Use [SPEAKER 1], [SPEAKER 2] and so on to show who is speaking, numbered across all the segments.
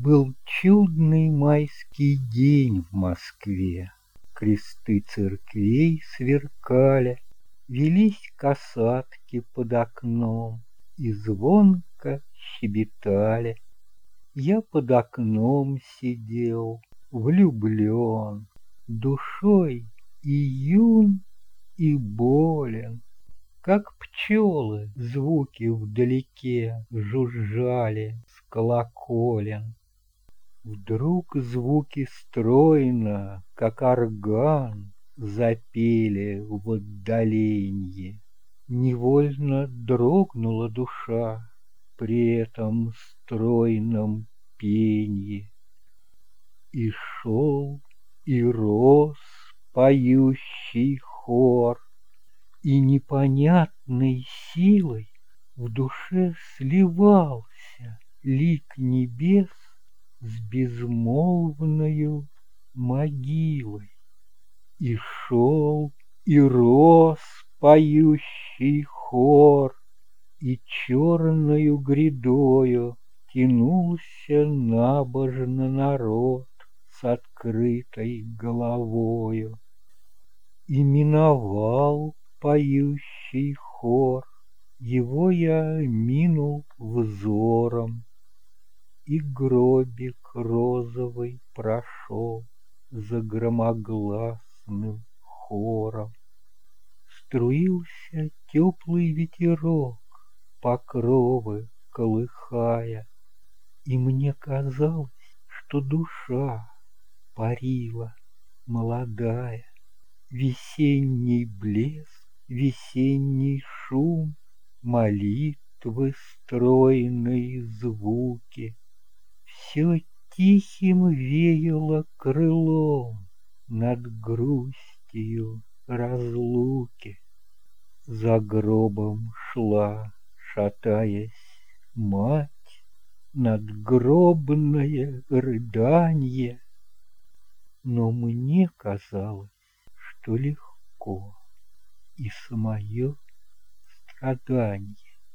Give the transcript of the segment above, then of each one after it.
[SPEAKER 1] Был чудный майский день в Москве, кресты церквей сверкали, велись касатки под окном и звонко щебетали. Я под окном сидел, влюблен, душой и юн, и болен. Как пчелы звуки вдалеке жужжали с колоколен. Вдруг звуки стройно, как орган, запели в отдаленье. Невольно дрогнула душа при этом стройном пенье. И шел, и рос поющий хор, и непонятной силой в душе сливался лик небес с безмолвною могилой. И шел, и рос поющий хор, и черною грядою тянулся набожно народ с открытой головою. И миновал поющий хор, его я минул взором, и гробик розовый прошел за громогласным хором. Струился теплый ветерок, покровы колыхая, и мне казалось, что душа парила молодая. Весенний блеск, весенний шум, молитвы стройные звуки, все тихим веяло крылом над грустью разлуки. За гробом шла, шатаясь, мать, надгробное рыданье, но мне казалось, что легко и самое страдание.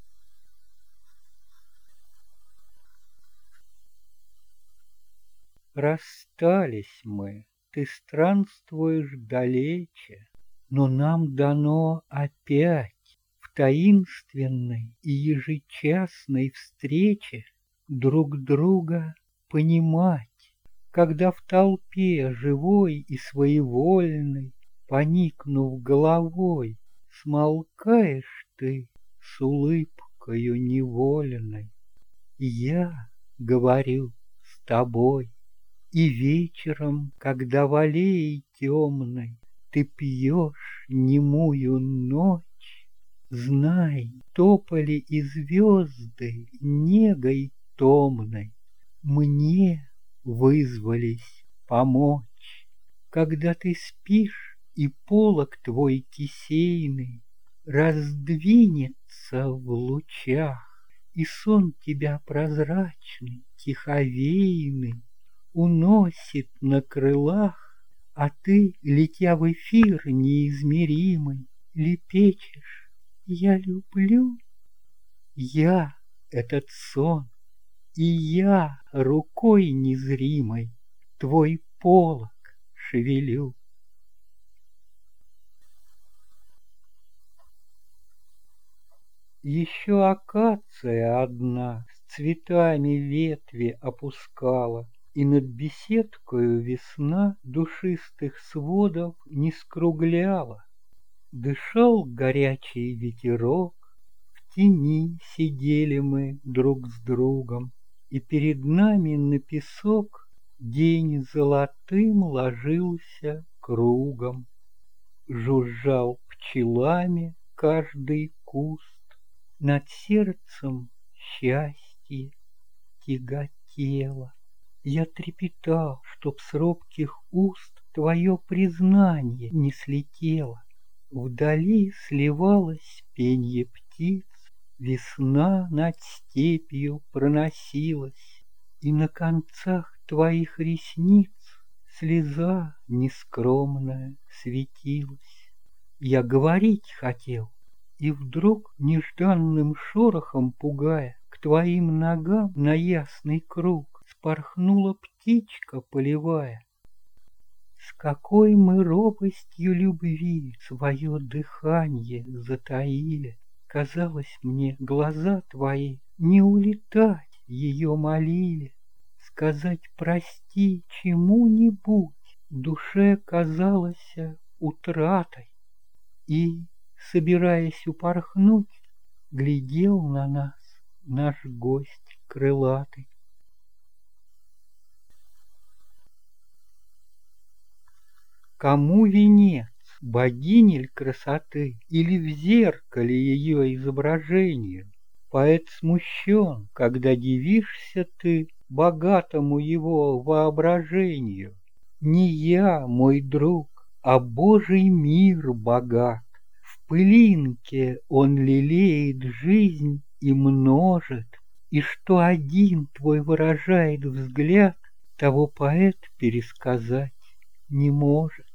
[SPEAKER 1] Расстались мы, ты странствуешь далече, но нам дано опять в таинственной и ежечасной встрече друг друга понимать, когда в толпе живой и своевольной, поникнув головой, смолкаешь ты с улыбкою невольной. Я говорю с тобой, и вечером, когда в аллее темной ты пьешь немую ночь, знай, топали и звезды негой томной мне вызвались помочь. Когда ты спишь, и полог твой кисейный раздвинется в лучах, и сон тебя прозрачный, тиховейный уносит на крылах, а ты, летя в эфир неизмеримый, лепечешь: я люблю. Я этот сон, и я рукой незримой твой полог шевелю. Еще акация одна с цветами ветви опускала, и над беседкою весна душистых сводов не скругляла. Дышал горячий ветерок, в тени сидели мы друг с другом, и перед нами на песок день золотым ложился кругом. Жужжал пчелами каждый куст, над сердцем счастье тяготело. Я трепетал, чтоб с робких уст твое признание не слетело. Вдали сливалось пенье птиц, весна над степью проносилась, и на концах твоих ресниц слеза нескромная светилась. Я говорить хотел, и вдруг нежданным шорохом пугая, к твоим ногам на ясный круг вспорхнула птичка полевая. С какой мы робостью любви свое дыхание затаили. Казалось мне, глаза твои не улетать ее молили. Сказать прости чему-нибудь душе казалось утратой. И, собираясь упорхнуть, глядел на нас наш гость крылатый. Кому венец, богини ль красоты, или в зеркале ее изображению? Поэт смущен, когда дивишься ты богатому его воображению. Не я, мой друг, а Божий мир богат. В пылинке он лелеет жизнь и множит, и что один твой выражает взгляд, того поэт пересказать не может.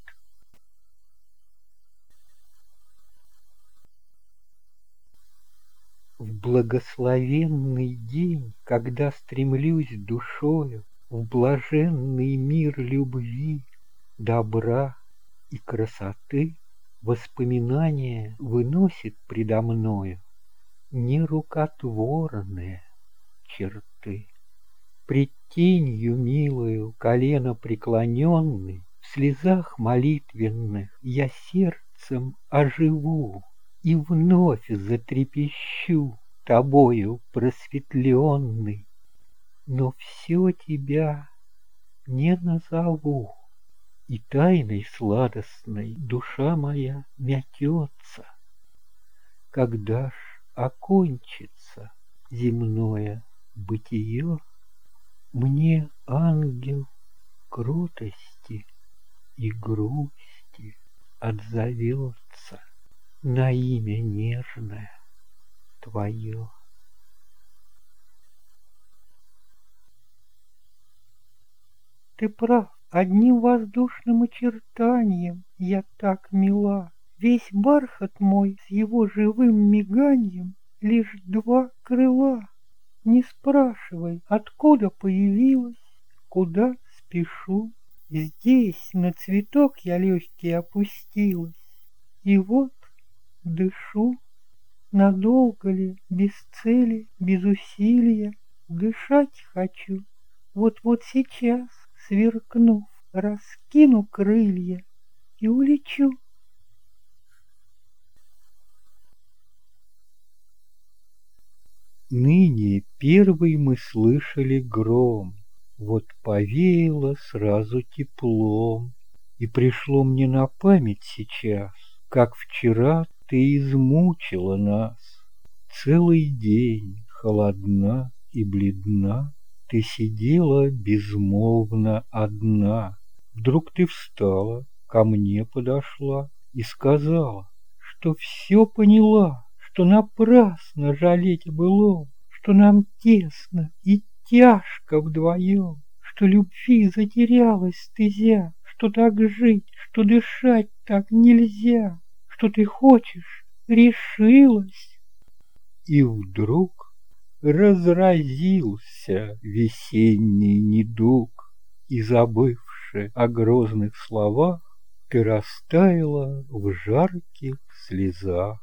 [SPEAKER 1] В благословенный день, когда стремлюсь душою в блаженный мир любви, добра и красоты, воспоминание выносит предо мною нерукотворные черты. Пред тенью милою, колено преклоненный, в слезах молитвенных я сердцем оживу и вновь затрепещу тобою просветленный, но все тебя не назову, и тайной сладостной душа моя мятется. Когда ж окончится земное бытие, мне ангел кротости и грусти отзовется на имя нежное твое. Ты прав, одним воздушным очертанием я так мила. Весь бархат мой с его живым миганьем лишь два крыла. Не спрашивай, откуда появилась, куда спешу. Здесь на цветок я легкий опустилась, и вот дышу. Надолго ли, без цели, без усилия, дышать хочу. Вот-вот сейчас, сверкнув, раскину крылья и улечу. Ныне первый мы слышали гром, вот повеяло сразу теплом, и пришло мне на память сейчас, как вчера ты измучила нас. Целый день холодна и бледна, ты сидела безмолвно одна. Вдруг ты встала, ко мне подошла и сказала, что все поняла, что напрасно жалеть было, что нам тесно и тяжко вдвоем, что любви затерялась стезя, что так жить, что дышать так нельзя, что ты хочешь, решилась. И вдруг разразился весенний недуг, и, забывши о грозных словах, ты растаяла в жарких слезах.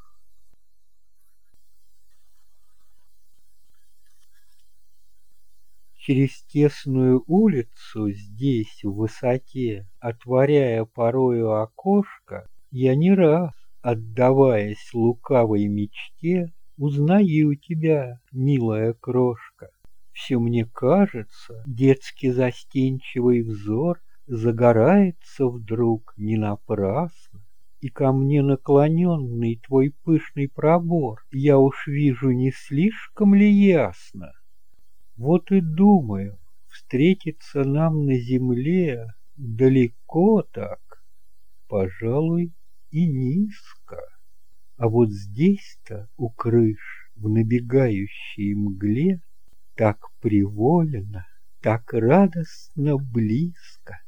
[SPEAKER 1] Через тесную улицу здесь, в высоте, отворяя порою окошко, я не раз, отдаваясь лукавой мечте, узнаю тебя, милая крошка. Все мне кажется, детски застенчивый взор загорается вдруг не напрасно, и ко мне наклоненный твой пышный пробор я уж вижу не слишком ли ясно. Вот и думаю, встретиться нам на земле далеко так, пожалуй, и низко. А вот здесь-то, у крыш, в набегающей мгле, так привольно, так радостно близко.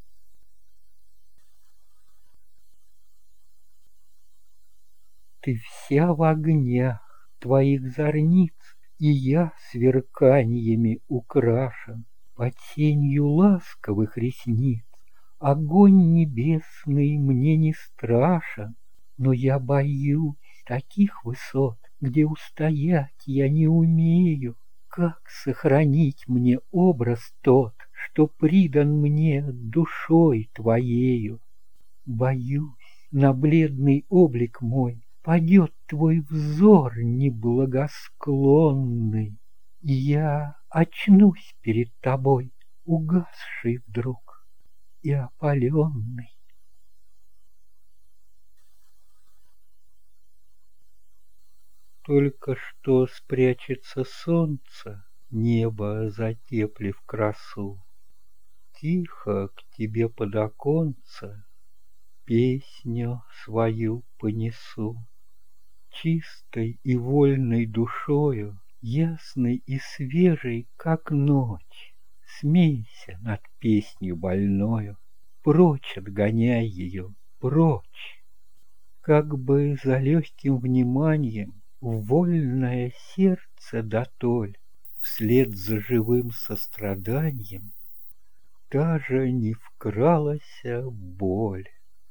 [SPEAKER 1] Ты вся в огнях твоих зорниц, и я сверканьями украшен. Под сенью ласковых ресниц огонь небесный мне не страшен, но я боюсь таких высот, где устоять я не умею. Как сохранить мне образ тот, что придан мне душой твоею? Боюсь, на бледный облик мой падет твой взор неблагосклонный, и я очнусь перед тобой, угасший вдруг и опаленный. Только что спрячется солнце, небо затеплив красу, тихо к тебе под оконце песню свою понесу. Чистой и вольной душою, ясной и свежей, как ночь, смейся над песнью больною, прочь отгоняй ее, прочь. Как бы за легким вниманием в вольное сердце дотоль, вслед за живым состраданием, даже не вкралася боль.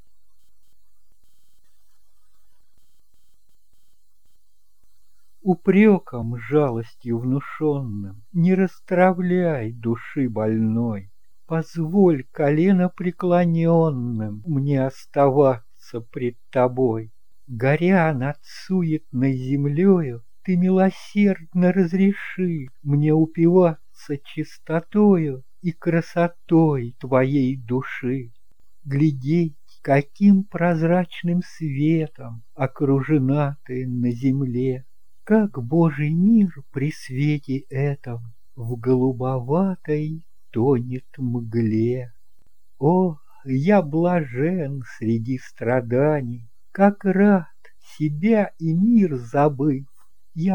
[SPEAKER 1] Упреком жалостью внушенным не расстравляй души больной, позволь коленопреклоненным мне оставаться пред тобой. Горя над суетной землею, ты милосердно разреши мне упиваться чистотою и красотой твоей души, глядеть, каким прозрачным светом окружена ты на земле. Как Божий мир при свете этом в голубоватой тонет мгле. О, я блажен среди страданий, как рад, себя и мир забыв, я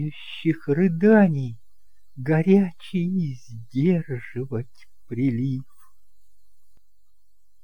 [SPEAKER 1] подступающих рыданий горячий сдерживать прилив.